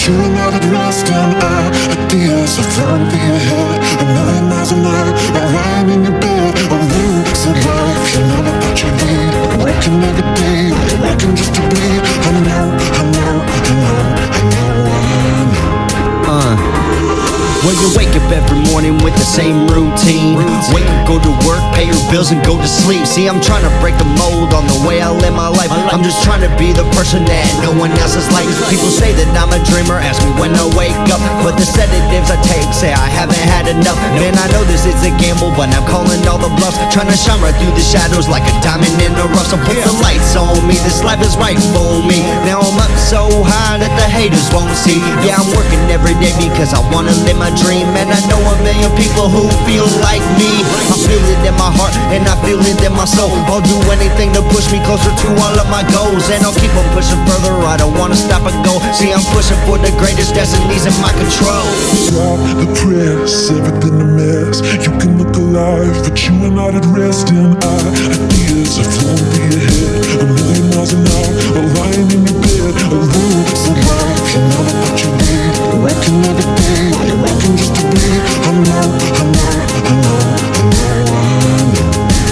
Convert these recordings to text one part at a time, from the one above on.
you are not at rest, and ideas are thrown through your head. A million miles an hour, I'm lying in your bed. A loops of life, you know what you need. Working every day, working just to bleed. I know, I know, I know, I know, I know. Well, you wake up every morning with the same routine. Wake up, go to work, pay your bills, and go to sleep. See, I'm trying to break the mold on the way I live my life. I'm just trying to be the person that no one else is like. People say that I'm a dreamer, ask me when I wake up, but the sedatives I take say I haven't had enough. Man, I know this is a gamble, but I'm calling all the bluffs. Trying to shine right through the shadows like a diamond in the rough. So put the lights on me, this life is right for me. Now I'm up so high that the haters won't see. Yeah, I'm working every day because I wanna live my dream. And I know a million people who feel like me. I feel it in my heart and I feel it in my soul. I'll do anything to push me closer to all of my goals, and I'll keep on pushing further. I don't wanna stop and go. See, I'm pushing for the greatest destinies in my control. Stop the press, everything a mess. You can look alive, but you are not at rest. And ideas are flowing through your head. A million miles an hour, a lying in your bed. A loops of life, you know what you need. Working every day, working just to bleed. I know, I know, I know, I know, I know.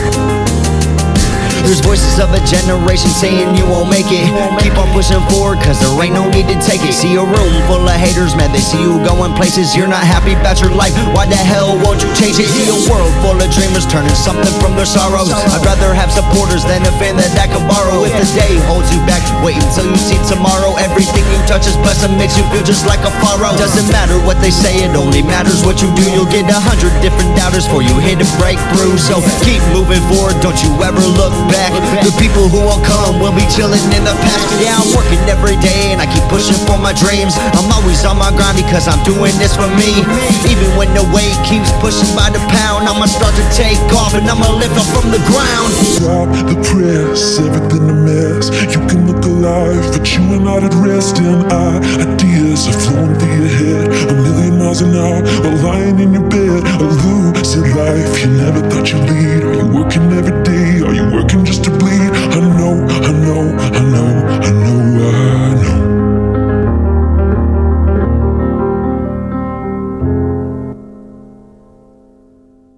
There's voices of a generation saying you won't make it. Keep on pushing forward, cause there ain't no need to take it. See a room full of haters, man, they see you going places. You're not happy about your life, why the hell won't you change it? See a world full of dreamers turning something from their sorrows. I'd rather have supporters than a fan that I can borrow. If the day holds you back, wait until you see tomorrow. Everything you touch is blessed and makes you feel just like a pharaoh. Doesn't matter what they say, it only matters what you do. You'll get 100 different doubters before you hit a breakthrough. So keep moving forward, don't you ever look back. The people who won't come will be chilling in the past. Yeah, I'm working every day and I keep pushing for my dreams. I'm always on my grind because I'm doing this for me. Even when the weight keeps pushing by the pound, I'ma start to take off and I'ma lift up from the ground. Stop the press, everything a mess. You can look alive, but you are not at rest. And